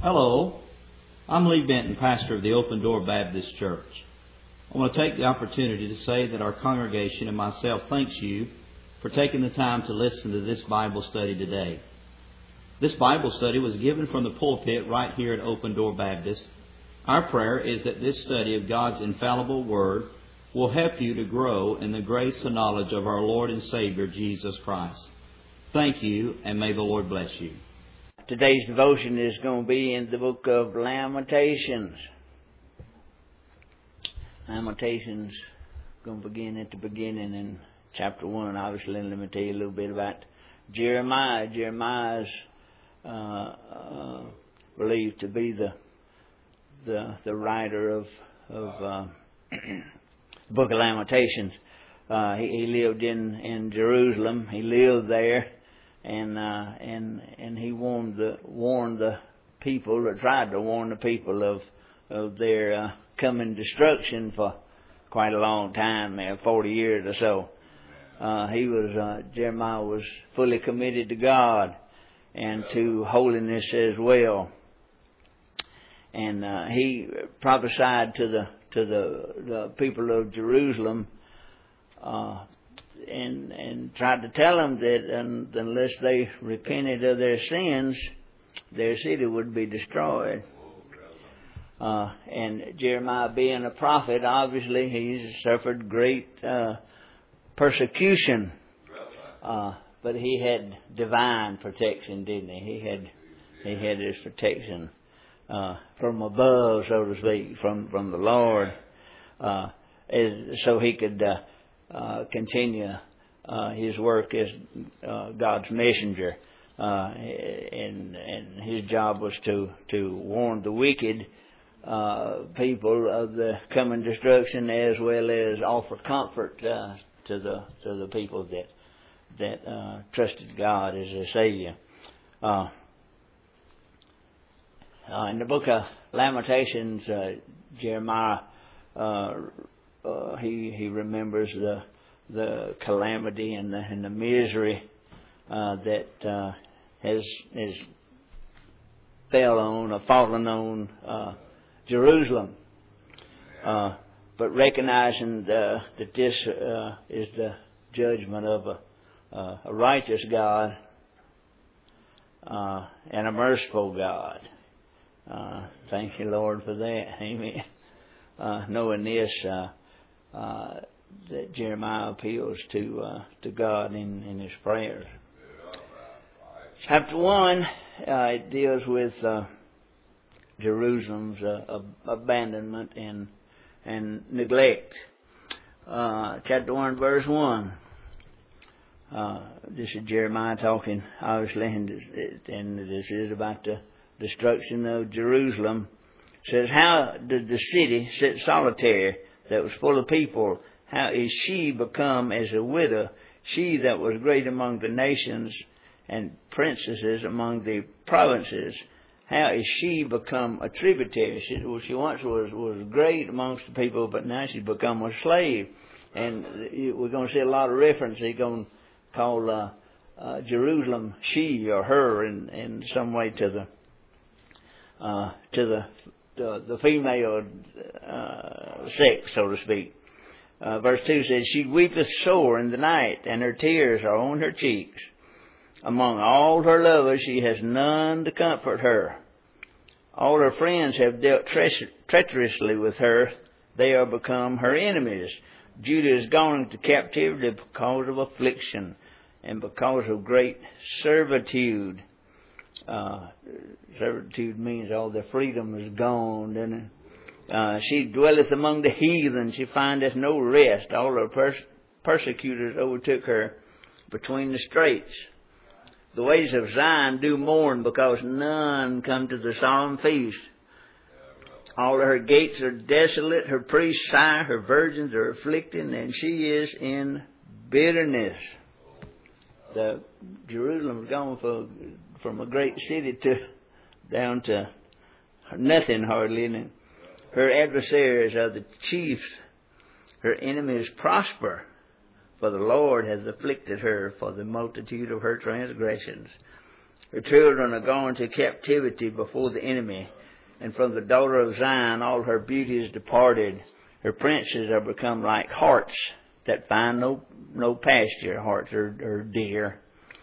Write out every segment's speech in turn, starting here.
Hello, I'm Lee Benton, pastor of the Open Door Baptist Church. I want to take the opportunity to say that our congregation and myself thanks you for taking the time to listen to this Bible study today. This Bible study was given from the pulpit right here at Open Door Baptist. Our prayer is that this study of God's infallible Word will help you to grow in the grace and knowledge of our Lord and Savior, Jesus Christ. Thank you, and may the Lord bless you. Today's devotion is going to be in the book of Lamentations. Lamentations, going to begin at the beginning in chapter 1. Obviously, let me tell you a little bit about Jeremiah. Jeremiah is believed to be the writer of the book of Lamentations. He lived in Jerusalem. He lived there. And he warned the people, or tried to warn the people of their coming destruction for quite a long time, 40 years or so. Jeremiah was fully committed to God and to holiness as well. And he prophesied to the people of Jerusalem, and tried to tell them that unless they repented of their sins, their city would be destroyed. And Jeremiah, being a prophet, obviously he's suffered great persecution, but he had divine protection, didn't he? He had his protection from above, so to speak, from the Lord, so he could continue his work as God's messenger, and his job was to warn the wicked people of the coming destruction, as well as offer comfort to the people that trusted God as their Savior. In the book of Lamentations, Jeremiah he remembers the calamity and the misery that has fallen on Jerusalem, but recognizing that this is the judgment of a righteous God and a merciful God. Thank you, Lord, for that. Amen. Knowing this, that Jeremiah appeals to God in his prayers. Chapter 1, it deals with Jerusalem's abandonment and neglect. Chapter 1, verse 1. This is Jeremiah talking, obviously, and this is about the destruction of Jerusalem. It says, "How did the city sit solitary that was full of people? How is she become as a widow, she that was great among the nations and princesses among the provinces? How is she become a tributary?" She once was great amongst the people, but now she's become a slave. And we're going to see a lot of reference. He's going to call Jerusalem she or her in some way to the female sex, so to speak. Verse 2 says, "She weepeth sore in the night, and her tears are on her cheeks. Among all her lovers she has none to comfort her. All her friends have dealt treacherously with her. They are become her enemies. Judah is gone into captivity because of affliction and because of great servitude." Servitude means all their freedom is gone, doesn't it? "She dwelleth among the heathen, she findeth no rest. All her persecutors overtook her between the straits. The ways of Zion do mourn, because none come to the solemn feast. All of her gates are desolate, her priests sigh, her virgins are afflicted, and she is in bitterness." Jerusalem's gone from a great city down to nothing hardly, and her adversaries are the chiefs. Her enemies prosper, for the Lord has afflicted her for the multitude of her transgressions. Her children are gone to captivity before the enemy, and from the daughter of Zion all her beauty is departed. Her princes are become like harts that find no pasture. Harts are deer.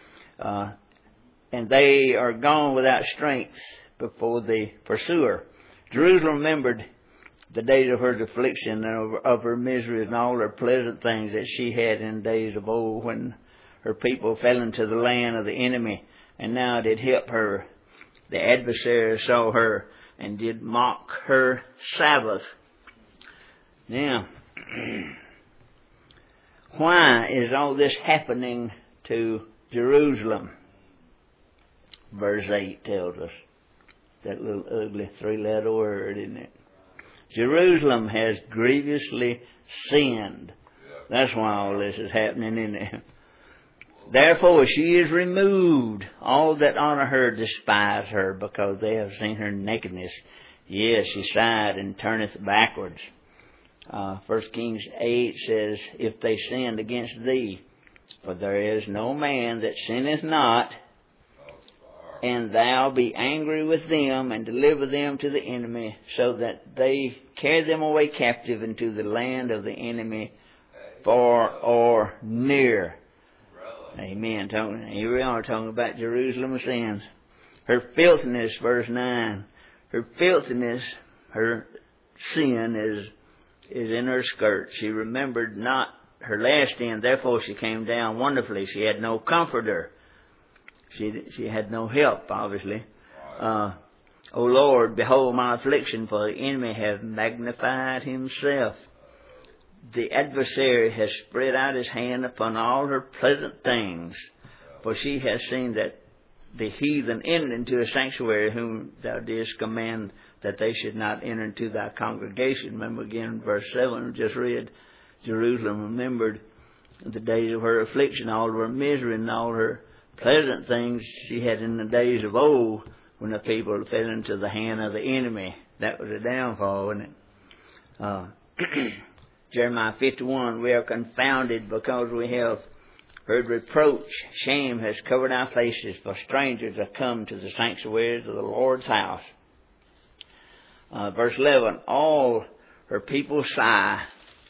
And they are gone without strength before the pursuer. Jerusalem remembered the days of her affliction and of her misery and all her pleasant things that she had in days of old, when her people fell into the land of the enemy, and now did help her. The adversary saw her and did mock her Sabbath. Now, why is all this happening to Jerusalem? Verse 8 tells us. That little ugly 3-letter word, isn't it? Jerusalem has grievously sinned. That's why all this is happening, isn't it? Therefore she is removed. All that honor her despise her, because they have seen her nakedness. Yes, she sighed and turneth backwards. 1 Kings 8 says, if they sinned against thee, for there is no man that sinneth not, and thou be angry with them, and deliver them to the enemy, so that they carry them away captive into the land of the enemy, far or near. Amen. Here we are talking about Jerusalem's sins. Her filthiness, verse 9. Her filthiness, her sin is in her skirt. She remembered not her last sin, therefore she came down wonderfully. She had no comforter. She had no help, obviously. O Lord, behold my affliction, for the enemy hath magnified himself. The adversary has spread out his hand upon all her pleasant things, for she has seen that the heathen entered into a sanctuary, whom thou didst command that they should not enter into thy congregation. Remember again, verse 7, we just read, Jerusalem remembered the days of her affliction, all of her misery, and all her pleasant things she had in the days of old, when the people fell into the hand of the enemy. That was a downfall, wasn't it? Jeremiah 51, we are confounded because we have heard reproach. Shame has covered our faces, for strangers have come to the sanctuaries of the Lord's house. Verse 11, all her people sigh.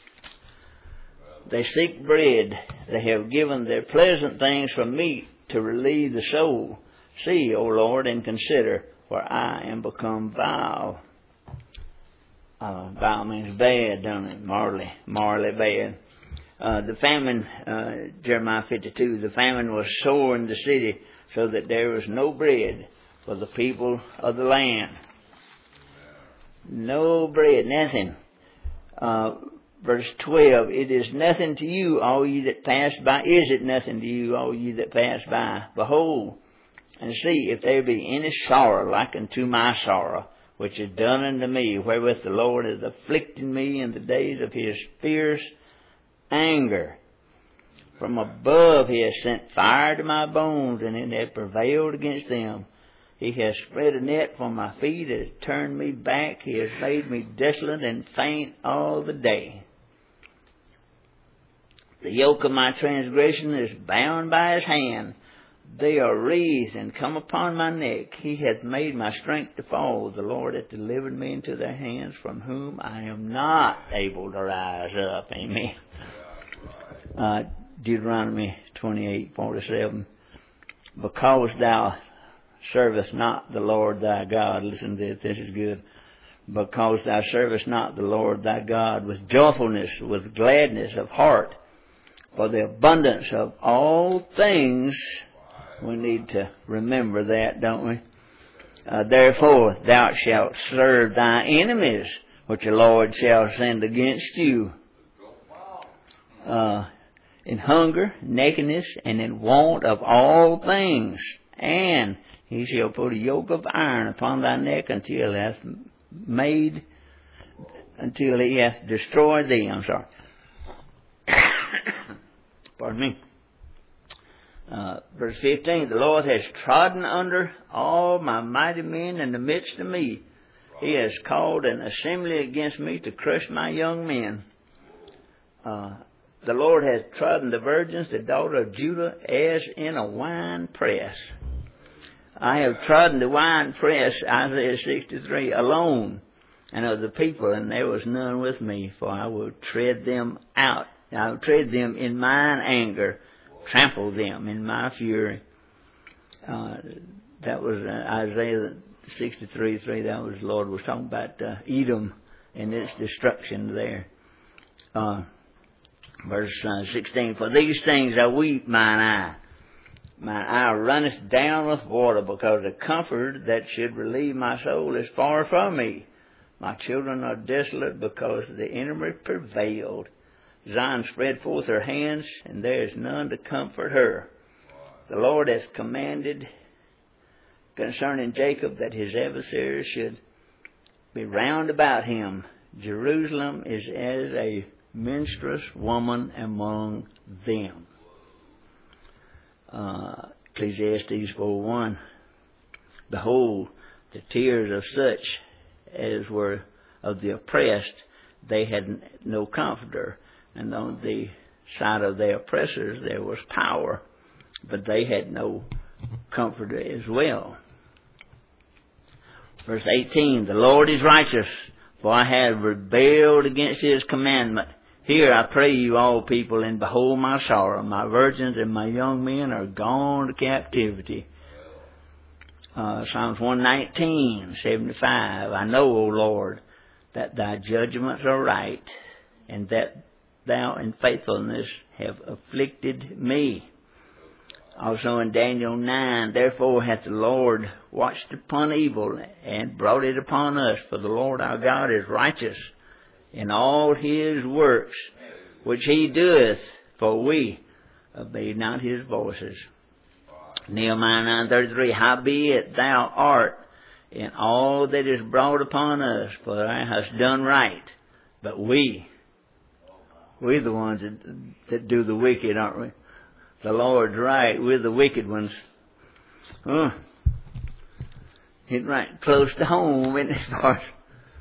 They seek bread. They have given their pleasant things from meat to relieve the soul. See, O Lord, and consider, for I am become vile. Vile means bad, don't it? Morally bad. The famine, Jeremiah 52, the famine was sore in the city, so that there was no bread for the people of the land. No bread, nothing. Verse 12, it is nothing to you, all ye that pass by. Is it nothing to you, all ye that pass by? Behold, and see if there be any sorrow like unto my sorrow, which is done unto me, wherewith the Lord is afflicting me in the days of his fierce anger. From above he has sent fire to my bones, and it hath prevailed against them. He has spread a net for my feet, has turned me back, he has made me desolate and faint all the day. The yoke of my transgression is bound by his hand. They are wreathed and come upon my neck. He hath made my strength to fall. The Lord hath delivered me into their hands, from whom I am not able to rise up. Amen. Deuteronomy 28:47. Because thou servest not the Lord thy God. Listen to this is good. Because thou servest not the Lord thy God with joyfulness, with gladness of heart, for the abundance of all things. We need to remember that, don't we? Therefore thou shalt serve thy enemies, which the Lord shall send against you, in hunger, nakedness, and in want of all things. And he shall put a yoke of iron upon thy neck until he hath destroyed thee. Pardon me. Verse 15, the Lord has trodden under all my mighty men in the midst of me. He has called an assembly against me to crush my young men. The Lord has trodden the virgins, the daughter of Judah, as in a wine press. I have trodden the winepress, Isaiah 63, alone, and of the people, and there was none with me, for I will tread them out. I will tread them in mine anger, trample them in my fury. That was Isaiah 63:3. That was the Lord was talking about Edom and its destruction there. Verse 16. For these things I weep, mine eye. Mine eye runneth down with water, because the comfort that should relieve my soul is far from me. My children are desolate, because the enemy prevailed. Zion spread forth her hands, and there is none to comfort her. The Lord hath commanded concerning Jacob that his adversaries should be round about him. Jerusalem is as a minstrous woman among them. Ecclesiastes 4:1. Behold, the tears of such as were of the oppressed, they had no comforter. And on the side of their oppressors there was power, but they had no comforter as well. Verse 18, the Lord is righteous, for I have rebelled against his commandment. Hear, I pray you, all people, and behold my sorrow. My virgins and my young men are gone to captivity. Psalms 119:75. I know, O Lord, that thy judgments are right, and that thou in faithfulness have afflicted me. Also in Daniel 9, therefore hath the Lord watched upon evil and brought it upon us. For the Lord our God is righteous in all his works which he doeth, for we obey not his voices. Nehemiah 9:33, howbeit thou art in all that is brought upon us, for thou hast done right. But we're the ones that do the wicked, aren't we? The Lord's right, we're the wicked ones. Hitting right close to home, isn't it, for us?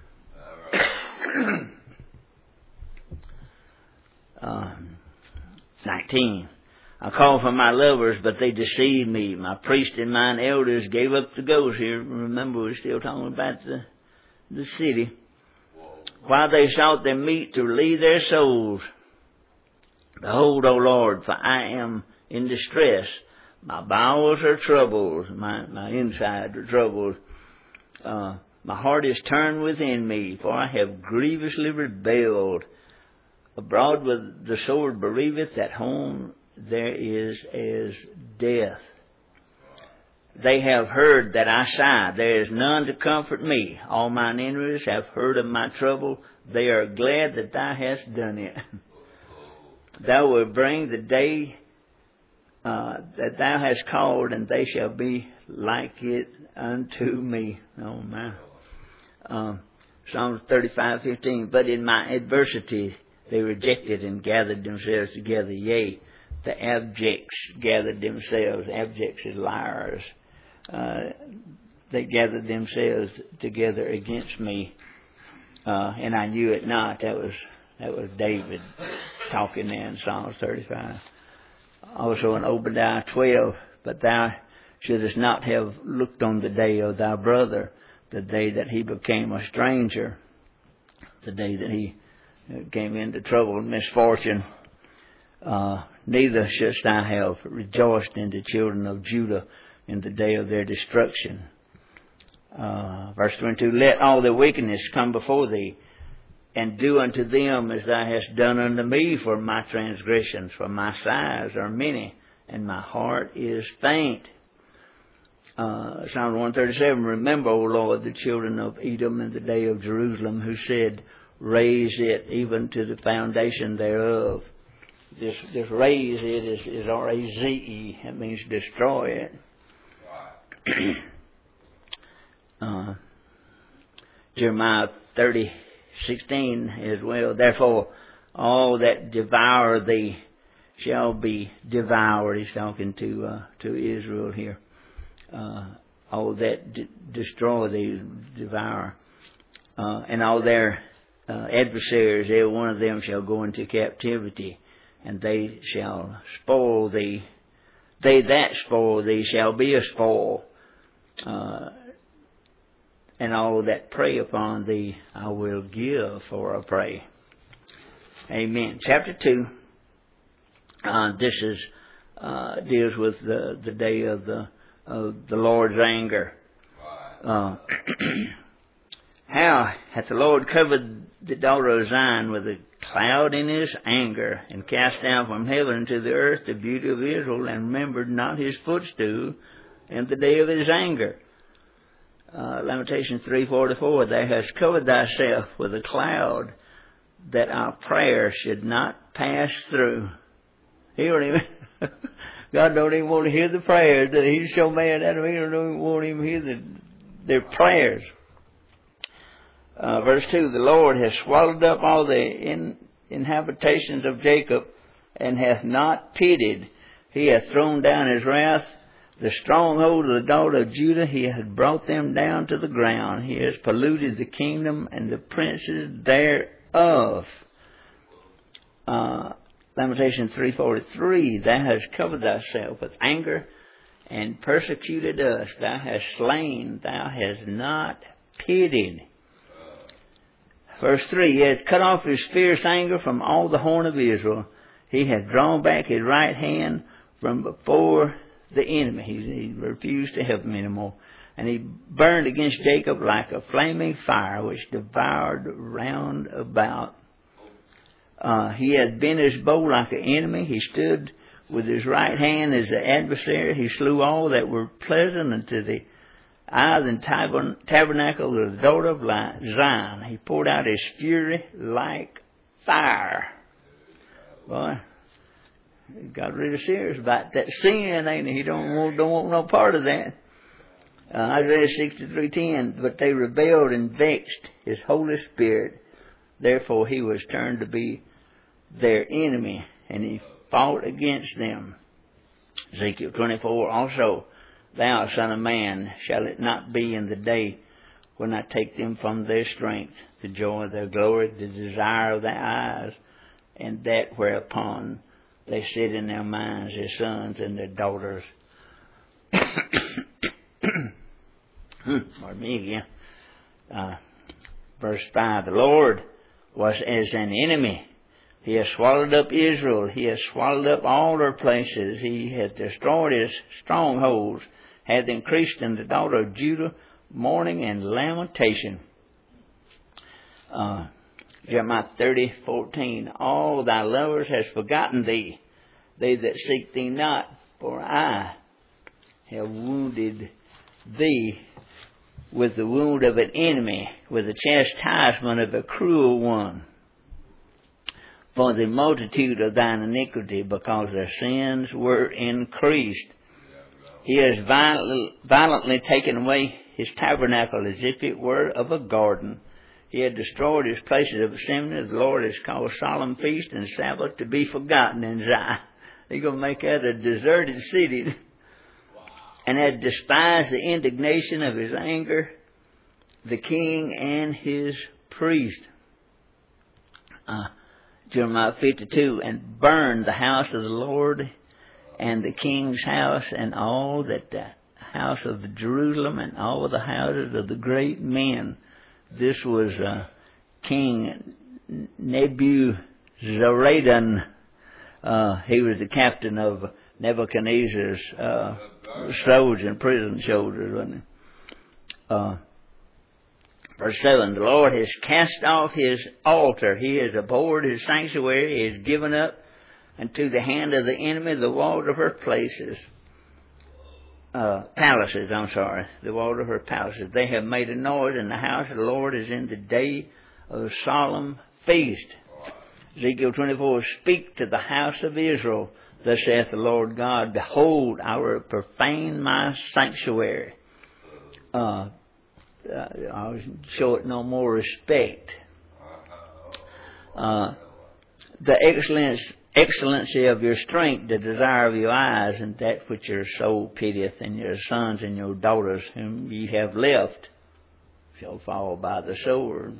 19. I called for my lovers, but they deceived me. My priests and mine elders gave up the ghost. Here, remember, we're still talking about the city. While they sought their meat to relieve their souls. Behold, O Lord, for I am in distress. My bowels are troubled. My insides are troubled. My heart is turned within me, for I have grievously rebelled. Abroad with the sword bereaveth, at home there is as death. They have heard that I sigh. There is none to comfort me. All mine enemies have heard of my trouble. They are glad that thou hast done it. Thou wilt bring the day that thou hast called, and they shall be like it unto me. Oh my. Psalms 35:15. But in my adversity they rejected and gathered themselves together. Yea, the abjects gathered themselves. Abjects is liars. They gathered themselves together against me, and I knew it not. That was David talking there in Psalms 35. Also in Obadiah 12, but thou shouldest not have looked on the day of thy brother, the day that he became a stranger, the day that he came into trouble and misfortune. Neither shouldst thou have rejoiced in the children of Judah in the day of their destruction. Verse 22, let all their wickedness come before thee, and do unto them as thou hast done unto me, for my transgressions, for my sighs are many, and my heart is faint. Psalm 137, remember, O Lord, the children of Edom in the day of Jerusalem, who said, raise it even to the foundation thereof. This raise it is R-A-Z-E. That means destroy it. Jeremiah 30:16 as well. Therefore, all that devour thee shall be devoured. He's talking to Israel here. All that destroy thee, devour. And all their adversaries, every one of them shall go into captivity, and they shall spoil thee. They that spoil thee shall be a spoil. and all that pray upon thee I will give for a pray. Amen. Chapter 2, this is deals with the day of the Lord's anger. How hath the Lord covered the daughter of Zion with a cloud in his anger, and cast down from heaven into the earth the beauty of Israel, and remembered not his footstool in the day of his anger. Lamentations 3:44, thou hast covered thyself with a cloud, that our prayer should not pass through. He don't even, God don't even want to hear the prayers. He's so mad at them, he don't even want him to hear their prayers. Verse 2, the Lord has swallowed up all the inhabitations of Jacob, and hath not pitied. He hath thrown down his wrath. The stronghold of the daughter of Judah, he hath brought them down to the ground. He has polluted the kingdom and the princes thereof. Lamentations 3:43, thou hast covered thyself with anger, and persecuted us. Thou hast slain, thou hast not pitied. Verse 3, he hath cut off his fierce anger from all the horn of Israel. He hath drawn back his right hand from before the enemy. He refused to help him anymore. And he burned against Jacob like a flaming fire, which devoured round about. He hath bent his bow like an enemy. He stood with his right hand as the adversary. He slew all that were pleasant unto the eyes and tabernacle of the daughter of Zion. He poured out his fury like fire. Boy, he got really serious about that sin, ain't he? He don't want no part of that. Isaiah 63:10, but they rebelled and vexed his Holy Spirit. Therefore he was turned to be their enemy, and he fought against them. Ezekiel 24 also, thou, son of man, shall it not be in the day when I take them from their strength, the joy of their glory, the desire of their eyes, and that whereupon they sit in their minds, their sons and their daughters. Pardon me again. Verse 5, the Lord was as an enemy. He has swallowed up Israel. He has swallowed up all their places. He hath destroyed his strongholds, hath increased in the daughter of Judah mourning and lamentation. Jeremiah 30:14, all thy lovers has forgotten thee, they that seek thee not, for I have wounded thee with the wound of an enemy, with the chastisement of a cruel one. For the multitude of thine iniquity, because their sins were increased. He has violently taken away his tabernacle as if it were of a garden. He had destroyed his places of assembly. The Lord has caused solemn feast and Sabbath to be forgotten in Zion. He's going to make that a deserted city. And had despised the indignation of his anger, the king and his priest. Jeremiah 52, and burned the house of the Lord and the king's house and all that the house of Jerusalem and all the houses of the great men. This was King Nebuzaradan. He was the captain of Nebuchadnezzar's soldiers and prison soldiers, wasn't he? Verse 7, the Lord has cast off his altar. He has abhorred his sanctuary. He has given up unto the hand of the enemy the walls of her palaces. The walls of her palaces. They have made a noise in the house of the Lord as in the day of solemn feast. Ezekiel 24, speak to the house of Israel. Thus saith the Lord God, behold, I will profane my sanctuary. I'll show it no more respect. The excellency of your strength, the desire of your eyes, and that which your soul pitieth, and your sons and your daughters whom ye have left shall fall by the sword.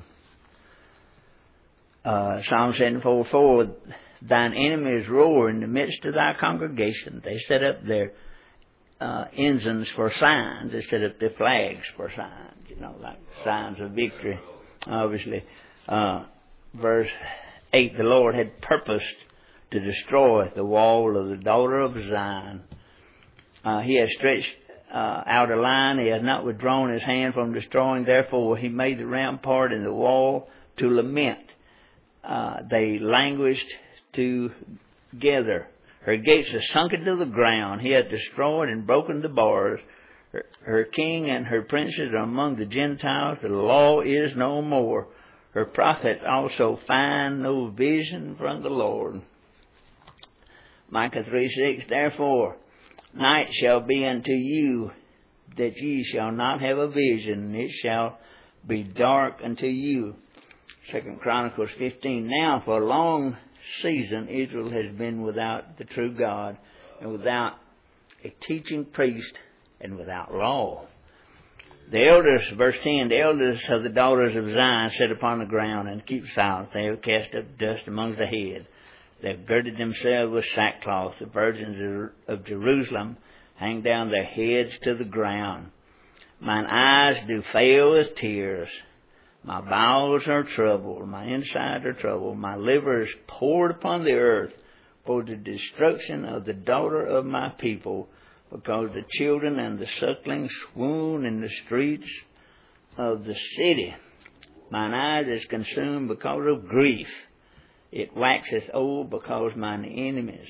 Psalm 74:4, thine enemies roar in the midst of thy congregation. They set up their ensigns for signs. They set up their flags for signs, like signs of victory, obviously. Verse 8, the Lord had purposed to destroy the wall of the daughter of Zion. He has stretched out a line. He has not withdrawn his hand from destroying. Therefore, he made the rampart and the wall to lament. They languished together. Her gates are sunk into the ground. He hath destroyed and broken the bars. Her king and her princes are among the Gentiles. The law is no more. Her prophets also find no vision from the Lord. Micah 3:6, therefore, night shall be unto you, that ye shall not have a vision, and it shall be dark unto you. 2 Chronicles 15, now for a long season Israel has been without the true God, and without a teaching priest, and without law. The elders, verse 10, the elders of the daughters of Zion sit upon the ground and keep silent. They have cast up dust among the head. They have girded themselves with sackcloth. The virgins of Jerusalem hang down their heads to the ground. Mine eyes do fail with tears. My bowels are troubled. My insides are troubled. My liver is poured upon the earth for the destruction of the daughter of my people, because the children and the sucklings swoon in the streets of the city. Mine eyes is consumed because of grief. It waxeth old because of mine enemies.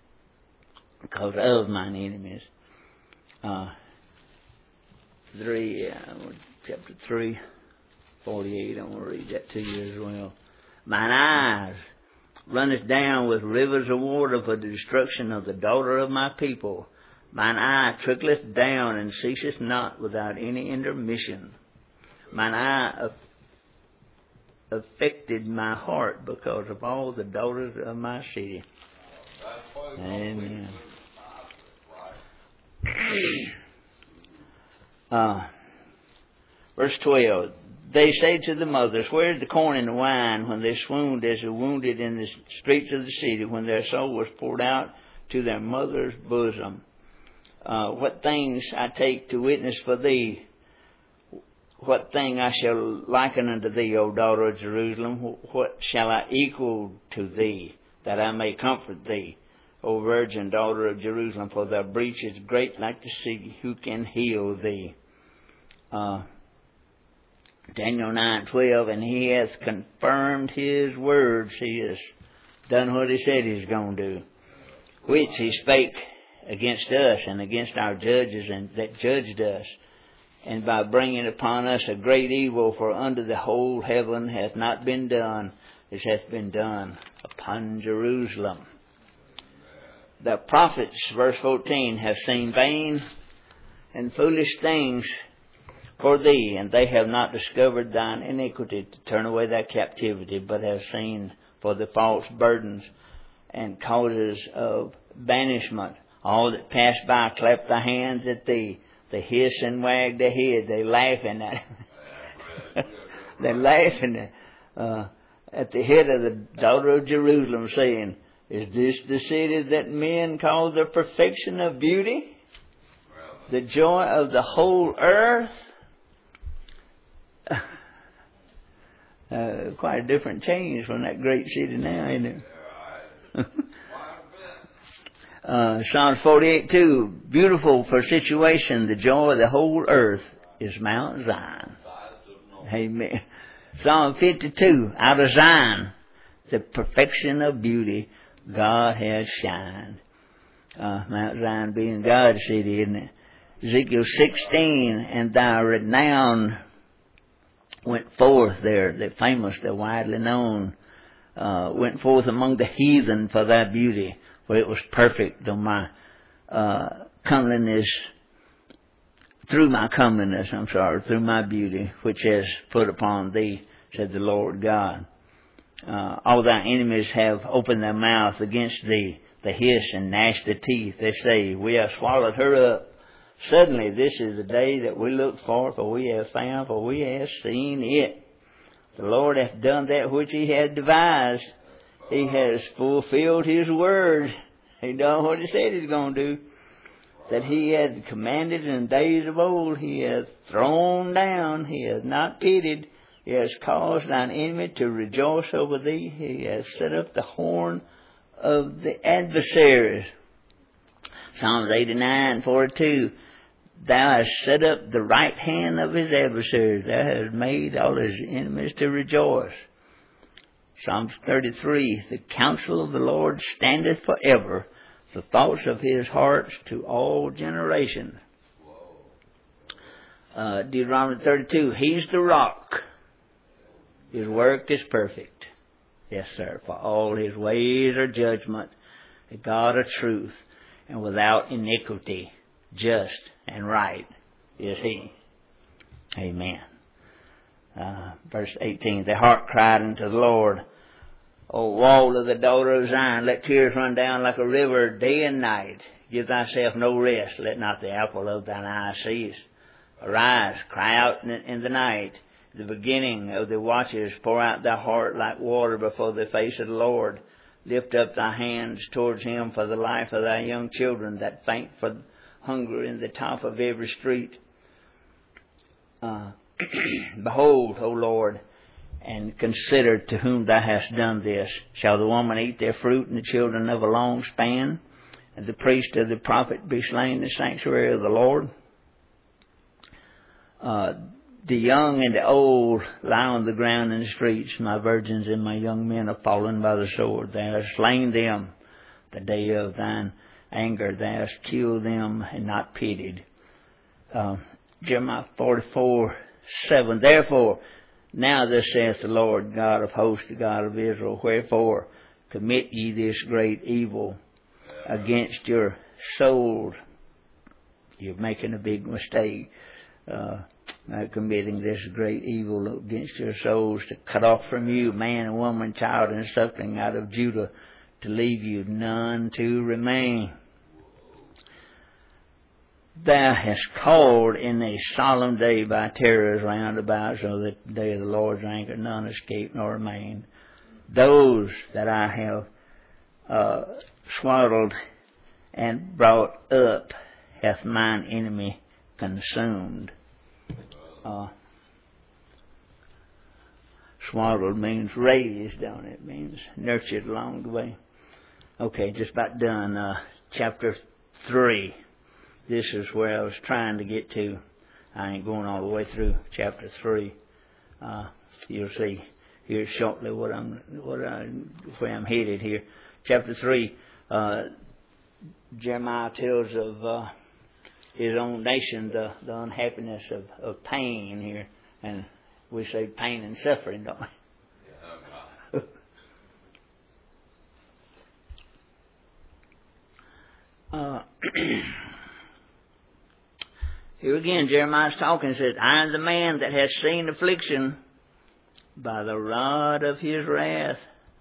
Chapter 3, 48. I want to read that to you as well. Mine eyes runneth down with rivers of water for the destruction of the daughter of my people. Mine eye trickleth down and ceaseth not without any intermission. Mine eye affected my heart because of all the daughters of my city. Amen. Verse 12. They say to the mothers, where is the corn and the wine, when they swooned as the wounded in the streets of the city, when their soul was poured out to their mother's bosom? What things I take to witness for thee? What thing I shall liken unto thee, O daughter of Jerusalem? What shall I equal to thee, that I may comfort thee, O virgin daughter of Jerusalem? For thy breach is great like the sea. Who can heal thee? Daniel 9:12, and he hath confirmed his words. He has done what he said he's going to do, which he spake against us and against our judges and that judged us, and by bringing upon us a great evil, for unto the whole heaven hath not been done as hath been done upon Jerusalem. The prophets, verse 14, have seen vain and foolish things for thee, and they have not discovered thine iniquity to turn away thy captivity, but have seen for the false burdens and causes of banishment. All that pass by clap their hands at thee. They hiss and wag their head. They laughing at they're laughing at the head of the daughter of Jerusalem, saying, is this the city that men call the perfection of beauty? The joy of the whole earth? Quite a different change from that great city now, isn't it? Psalm 48:2, beautiful for situation, the joy of the whole earth is Mount Zion. Amen. Psalm 52, out of Zion, the perfection of beauty, God has shined. Mount Zion being God's city, isn't it? Ezekiel 16, and thy renown went forth there, they're famous, they're widely known, went forth among the heathen for thy beauty, for it was perfect on my comeliness, through my beauty, which has put upon thee, said the Lord God. All thy enemies have opened their mouth against thee. They hiss and gnash their teeth. They say, we have swallowed her up. Suddenly this is the day that we look for we have found, for we have seen it. The Lord hath done that which he had devised. He has fulfilled his word. He done what he said he's going to do. that he had commanded in days of old, he hath thrown down, he hath not pitied, he has caused thine enemy to rejoice over thee, he has set up the horn of the adversaries. Psalms 89:42. Thou hast set up the right hand of his adversaries. Thou hast made all his enemies to rejoice. Psalms 33. The counsel of the Lord standeth forever, the thoughts of his heart to all generations. Deuteronomy 32. He's the rock. His work is perfect. Yes, sir. For all his ways are judgment, a God of truth, and without iniquity, just and right is he. Amen. Verse 18. The heart cried unto the Lord, O wall of the daughter of Zion, let tears run down like a river day and night. Give thyself no rest, let not the apple of thine eye cease. Arise, cry out in the night. The beginning of the watches, pour out thy heart like water before the face of the Lord. Lift up thy hands towards him for the life of thy young children that faint for hunger in the top of every street. Behold, O Lord, and consider to whom thou hast done this. Shall the woman eat their fruit and the children of a long span, and the priest of the prophet be slain in the sanctuary of the Lord? The young and the old lie on the ground in the streets. My virgins and my young men have fallen by the sword. Thou hast slain them the day of thine anger. Thou hast killed them and not pitied. Jeremiah 44:7. Therefore, now thus saith the Lord God of hosts, the God of Israel, wherefore commit ye this great evil against your souls? You're making a big mistake. Committing this great evil against your souls, to cut off from you man and woman, child and suckling out of Judah, to leave you none to remain. Thou hast called in a solemn day by terrors round about, so that the day of the Lord's anger none escape nor remain. Those that I have swaddled and brought up hath mine enemy consumed. Swaddled means raised, don't it? It means nurtured along the way. Okay, just about done. Chapter 3. This is where I was trying to get to. I ain't going all the way through chapter 3. You'll see here shortly where I'm headed here. Chapter 3. Jeremiah tells of his own nation, the unhappiness of pain here. And we say pain and suffering, don't we? Here again, Jeremiah's talking, says, I am the man that has seen affliction by the rod of his wrath.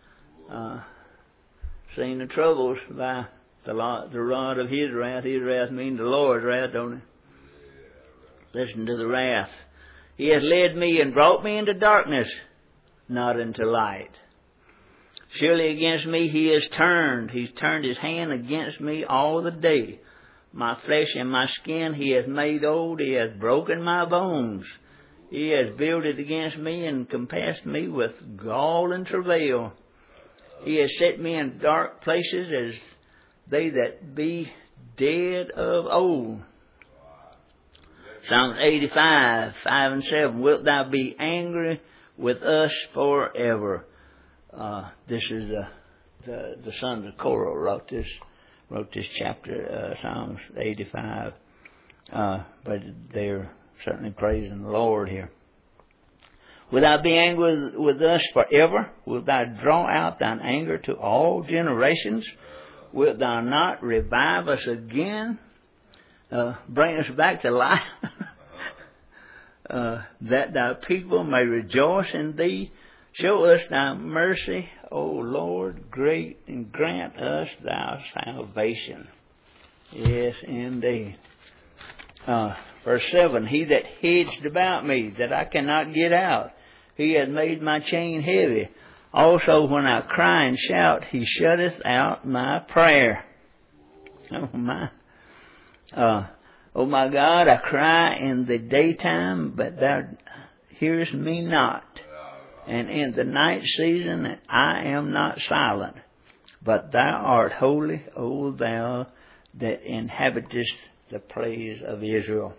Seen the troubles by the rod of his wrath. His wrath means the Lord's wrath, don't it? Listen to the wrath. He has led me and brought me into darkness, not into light. Surely against me he has turned. He's turned his hand against me all the day. My flesh and my skin he has made old. He has broken my bones. He has builded against me and compassed me with gall and travail. He has set me in dark places as they that be dead of old. Psalms 85:5-7. Wilt thou be angry with us forever? This is the sons of Korah wrote this chapter, Psalms 85. But they're certainly praising the Lord here. Wilt thou be angry with us forever? Wilt thou draw out thine anger to all generations? Wilt thou not revive us again? Bring us back to life? That thy people may rejoice in thee. Show us thy mercy, O Lord, great, and grant us thy salvation. Yes, indeed. Verse 7, he that hedged about me, that I cannot get out, he hath made my chain heavy. Also when I cry and shout, he shutteth out my prayer. Oh my. O my God, I cry in the daytime, but thou hearest me not. And in the night season I am not silent. But thou art holy, O thou that inhabitest the praise of Israel.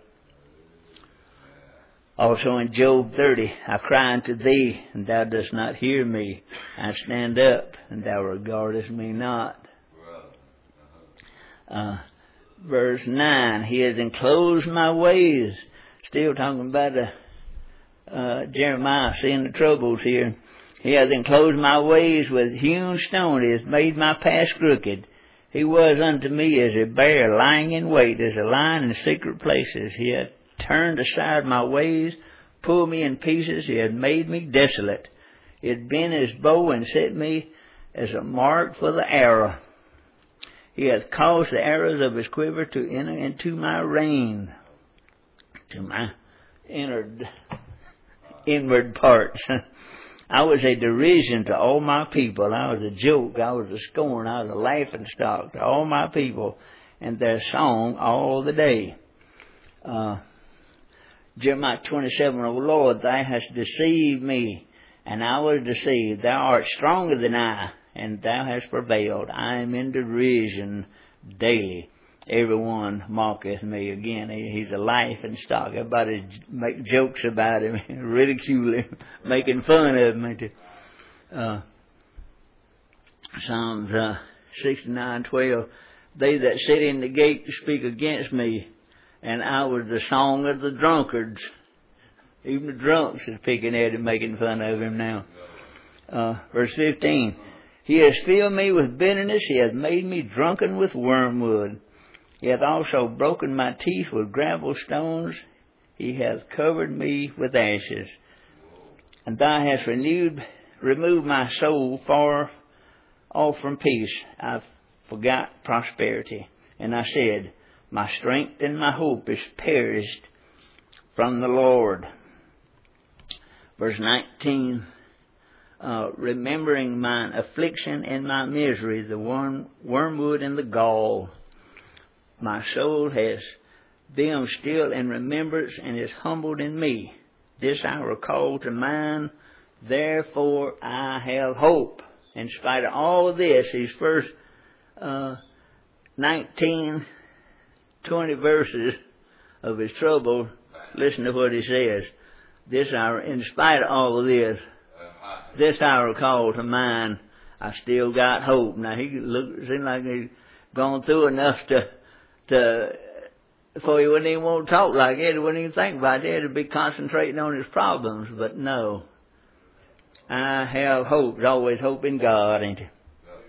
Also in Job 30, I cry unto thee, and thou dost not hear me. I stand up, and thou regardest me not. Verse 9, he has enclosed my ways. Still talking about Jeremiah seeing the troubles here. He has enclosed my ways with hewn stone. He has made my paths crooked. He was unto me as a bear lying in wait, as a lion in secret places. He hath turned aside my ways, pulled me in pieces. He hath made me desolate. He hath bent his bow and set me as a mark for the arrow. He hath caused the arrows of his quiver to enter into my rein, to my inward parts. I was a derision to all my people. I was a joke. I was a scorn. I was a laughing stock to all my people, and their song all the day. Jeremiah 27, O Lord, thou hast deceived me, and I was deceived. Thou art stronger than I, and thou hast prevailed. I am in derision daily. Everyone mocketh me. Again, he's a laughing stock. Everybody make jokes about him, ridicule him, making fun of him. Psalms 69:12. They that sit in the gate speak against me, and I was the song of the drunkards. Even the drunks is picking at him, making fun of him now. Verse 15. He has filled me with bitterness. He hath made me drunken with wormwood. He hath also broken my teeth with gravel stones. He hath covered me with ashes. And thou hast removed my soul far off from peace. I forgot prosperity. And I said, my strength and my hope is perished from the Lord. Verse 19. Remembering mine affliction and my misery, the wormwood and the gall. My soul has them still in remembrance and is humbled in me. This I recall to mind, therefore I have hope. In spite of all of this, these first 19, 20 verses of his trouble, listen to what he says. In spite of all of this I recall to mind, I still got hope. Now he seemed like he's gone through enough before he wouldn't even want to talk like that. He wouldn't even think about that. He'd be concentrating on his problems. But no, I have hope. There's always hope in God, ain't it?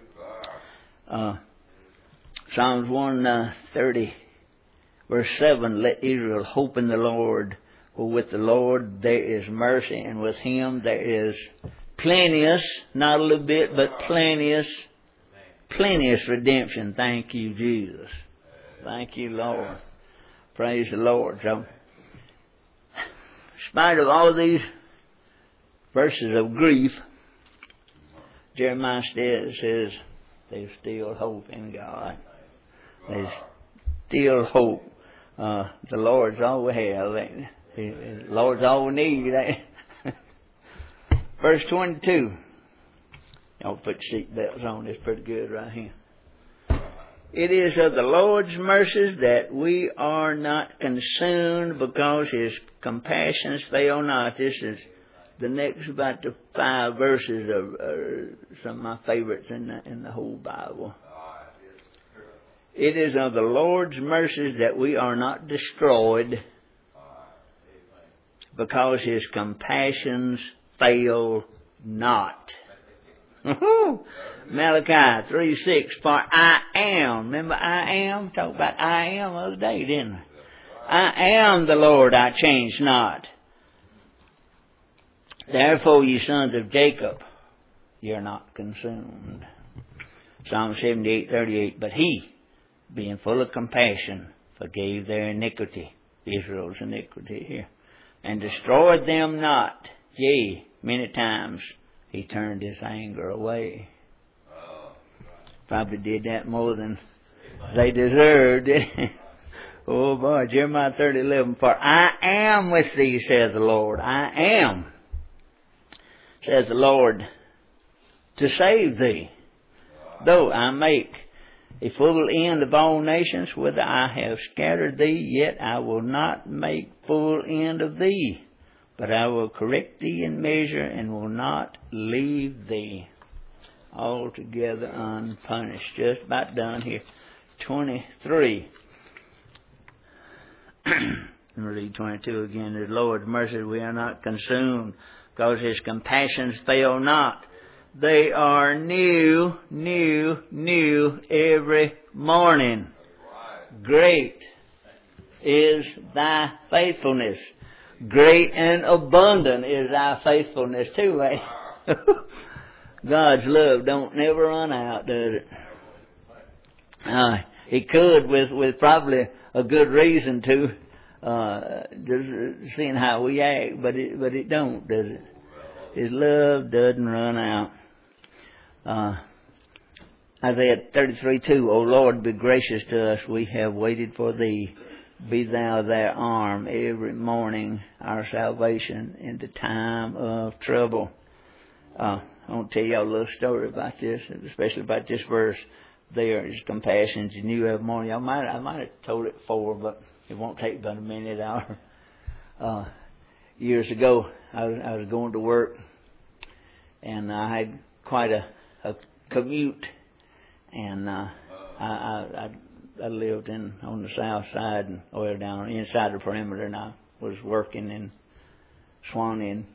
Psalms 130, verse 7, let Israel hope in the Lord. For with the Lord there is mercy, and with him there is plenteous, not a little bit, but plenteous redemption. Thank you, Jesus. Thank you, Lord. Praise the Lord. So, in spite of all of these verses of grief, Jeremiah says there's still hope in God. There's still hope. The Lord's all we have. The Lord's all we need. Verse 22. Y'all put seatbelts on. It's pretty good right here. It is of the Lord's mercies that we are not consumed, because his compassions fail not. This is the next about the 5 verses of some of my favorites in the whole Bible. It is of the Lord's mercies that we are not destroyed, because his compassions fail not. Malachi 3:6, for I am. Remember I am? Talked about I am the other day, didn't I? I am the Lord, I change not. Therefore, ye sons of Jacob, ye are not consumed. Psalm 78:38, but he, being full of compassion, forgave their iniquity, Israel's iniquity here, and destroyed them not. Yea, many times he turned his anger away. Probably did that more than they deserved. Oh boy, Jeremiah 30:11. For I am with thee, says the Lord. I am, says the Lord, to save thee. Though I make a full end of all nations, whither I have scattered thee, yet I will not make full end of thee. But I will correct thee in measure, and will not leave thee altogether unpunished. Just about done here. 23. Read 22 again. The Lord's mercy, we are not consumed, because His compassions fail not. They are new every morning. Great is thy faithfulness. Great and abundant is thy faithfulness too, eh? God's love don't never run out, does it? It could with probably a good reason to, just seeing how we act, but it don't, does it? His love doesn't run out. Isaiah 33:2, O Lord, be gracious to us. We have waited for thee. Be thou their arm every morning, our salvation in the time of trouble. I want to tell y'all a little story about this, especially about this verse. There is compassions you knew every morning. I might have told it before, but it won't take but a minute hour. Years ago, I was going to work, and I had quite a commute, and I lived on the south side, and down inside the perimeter, and I was working in Swanee. And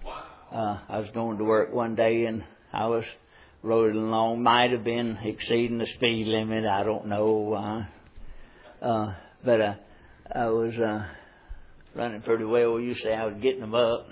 I was going to work one day, and I was rolling along. Might have been exceeding the speed limit. I don't know. But I was running pretty well. You say I was getting them up.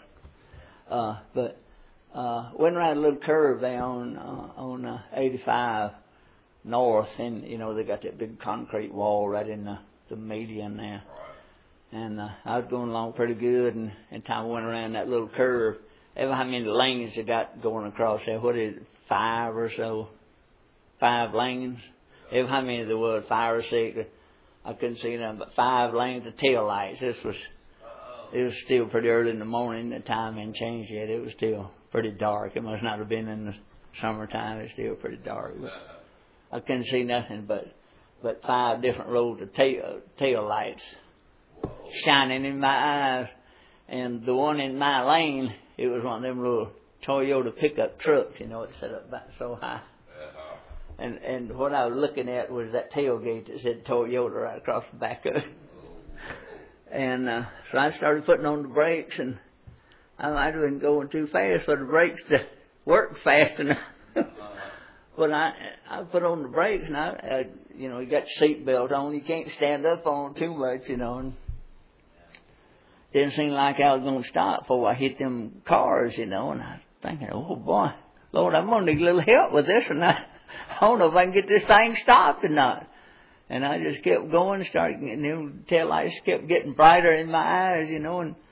But went around a little curve there on 85 north, and you know they got that big concrete wall right in the median there. And I was going along pretty good, and time I went around that little curve. Ever how many lanes they got going across there? What is it, 5 or so? 5 lanes? Ever how many there was? 5 or 6? I couldn't see them, but 5 lanes of tail lights. It was still pretty early in the morning. The time hadn't changed yet. It was still pretty dark. It must not have been in the summertime. It's still pretty dark. But I couldn't see nothing but 5 different rows of tail lights shining in my eyes. And the one in my lane, it was one of them little Toyota pickup trucks, you know, it's set up back so high. And what I was looking at was that tailgate that said Toyota right across the back of it. And so I started putting on the brakes, and I might have been going too fast for the brakes to work fast enough. But I put on the brakes, and I you know, you got your seatbelt on. You can't stand up on too much, you know. And didn't seem like I was going to stop before I hit them cars, you know. And I was thinking, oh boy, Lord, I'm going to need a little help with this, and I don't know if I can get this thing stopped or not. And I just kept going, and the tail lights kept getting brighter in my eyes, you know. And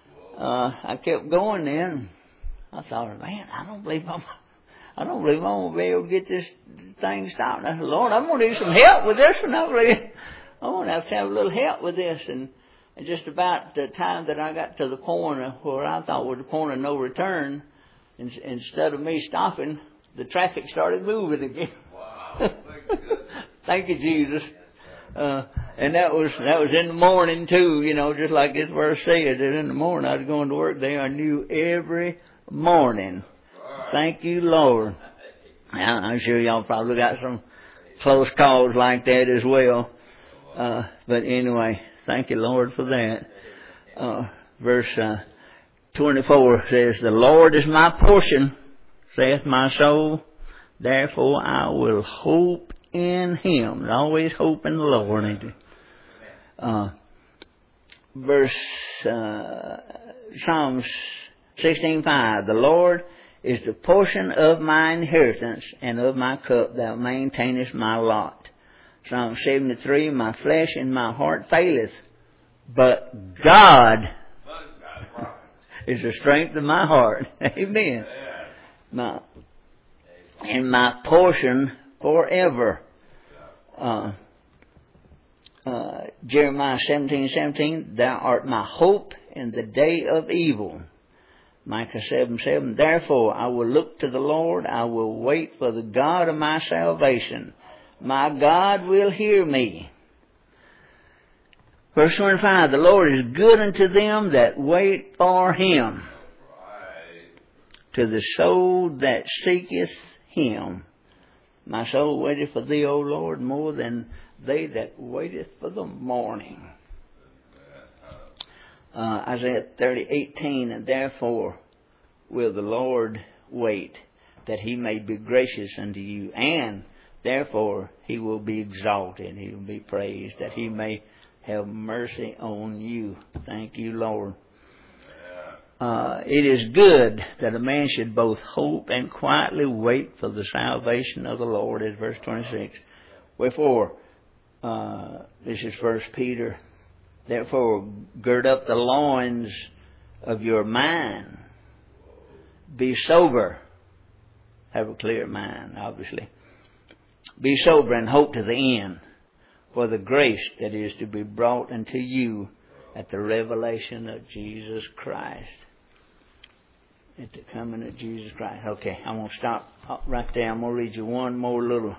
I kept going then. I thought, man, I don't believe I'm going to be able to get this thing stopped. And I said, Lord, I'm going to need some help with this, and I believe I'm going to have a little help with this. And just about the time that I got to the point where I thought was the point of no return, instead of me stopping, the traffic started moving again. Wow! Thank you, Jesus. And that was in the morning too, you know, just like this verse said. That in the morning I was going to work. They are new every morning. Thank you, Lord. Now, I'm sure y'all probably got some close calls like that as well. But anyway, thank you, Lord, for that. Verse 24 says, The Lord is my portion, saith my soul. Therefore I will hope in Him. And always hope in the Lord, ain't you? Verse Psalms 16:5. The Lord is the portion of my inheritance, and of my cup thou maintainest my lot. Psalm 73. My flesh and my heart faileth, but God is the strength of my heart. Amen. And my portion forever. Jeremiah 17:17, thou art my hope in the day of evil. Micah 7:7, therefore I will look to the Lord, I will wait for the God of my salvation. My God will hear me. Verse 25, the Lord is good unto them that wait for Him, to the soul that seeketh Him. My soul waiteth for Thee, O Lord, more than they that waiteth for the morning. Isaiah 30:18, and therefore will the Lord wait, that He may be gracious unto you, and therefore He will be exalted, He will be praised, that He may have mercy on you. Thank you, Lord. It is good that a man should both hope and quietly wait for the salvation of the Lord, as verse 26. Wherefore, this is 1 Peter, therefore gird up the loins of your mind. Be sober. Have a clear mind, obviously. Be sober and hope to the end for the grace that is to be brought unto you at the revelation of Jesus Christ. At the coming of Jesus Christ. Okay, I'm going to stop right there. I'm going to read you one more little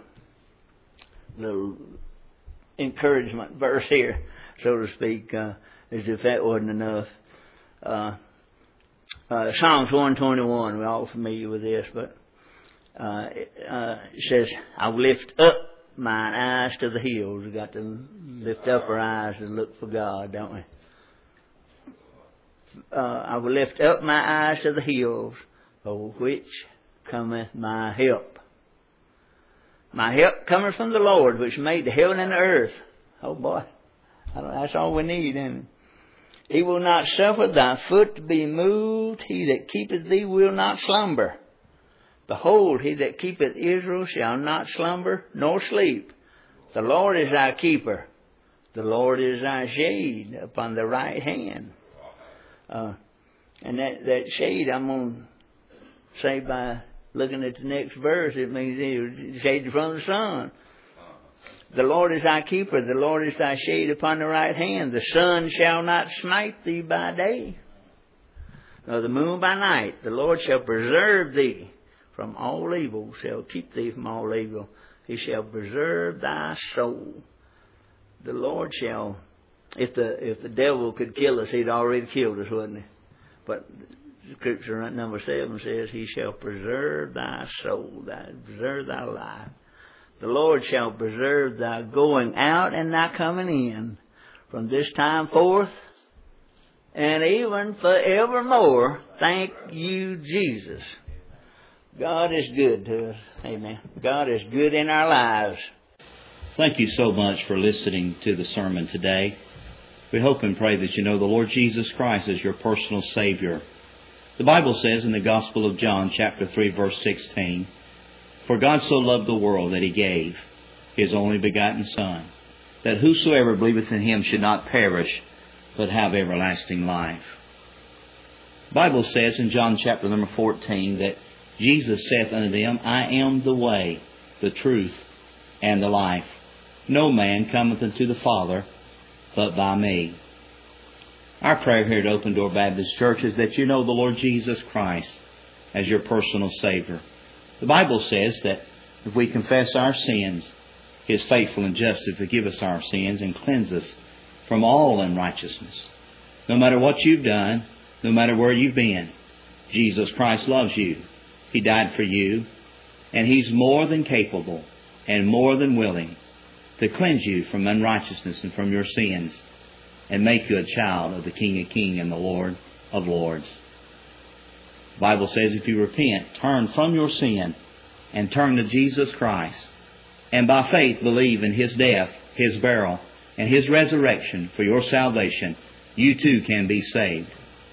encouragement verse here, so to speak, as if that wasn't enough. Psalms 121, we're all familiar with this, but it says, I will lift up mine eyes to the hills. We've got to lift up our eyes and look for God, don't we? I will lift up my eyes to the hills, for which cometh my help. My help cometh from the Lord, which made the heaven and the earth. Oh boy, that's all we need, isn't it? He will not suffer thy foot to be moved. He that keepeth thee will not slumber. Behold, he that keepeth Israel shall not slumber nor sleep. The Lord is thy keeper. The Lord is thy shade upon the right hand. And that shade, I'm going to say by looking at the next verse, it means it's shaded from the sun. The Lord is thy keeper. The Lord is thy shade upon the right hand. The sun shall not smite thee by day, nor the moon by night. The Lord shall preserve thee from all evil, shall keep thee from all evil. He shall preserve thy soul. The Lord shall, if the devil could kill us, he'd already killed us, wouldn't he? But the scripture at number 7 says, He shall preserve thy soul, preserve thy life. The Lord shall preserve thy going out and thy coming in from this time forth and even forevermore. Thank you, Jesus. God is good to us. Amen. God is good in our lives. Thank you so much for listening to the sermon today. We hope and pray that you know the Lord Jesus Christ as your personal Savior. The Bible says in the Gospel of John, chapter 3, verse 16, For God so loved the world that He gave His only begotten Son, that whosoever believeth in Him should not perish, but have everlasting life. The Bible says in John chapter number 14 that Jesus saith unto them, I am the way, the truth, and the life. No man cometh unto the Father but by me. Our prayer here at Open Door Baptist Church is that you know the Lord Jesus Christ as your personal Savior. The Bible says that if we confess our sins, He is faithful and just to forgive us our sins and cleanse us from all unrighteousness. No matter what you've done, no matter where you've been, Jesus Christ loves you. He died for you, and He's more than capable and more than willing to cleanse you from unrighteousness and from your sins and make you a child of the King of Kings and the Lord of Lords. The Bible says if you repent, turn from your sin and turn to Jesus Christ, and by faith believe in His death, His burial, and His resurrection for your salvation, you too can be saved.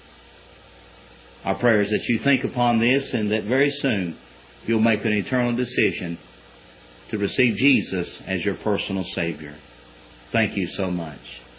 Our prayer is that you think upon this and that very soon you'll make an eternal decision to receive Jesus as your personal Savior. Thank you so much.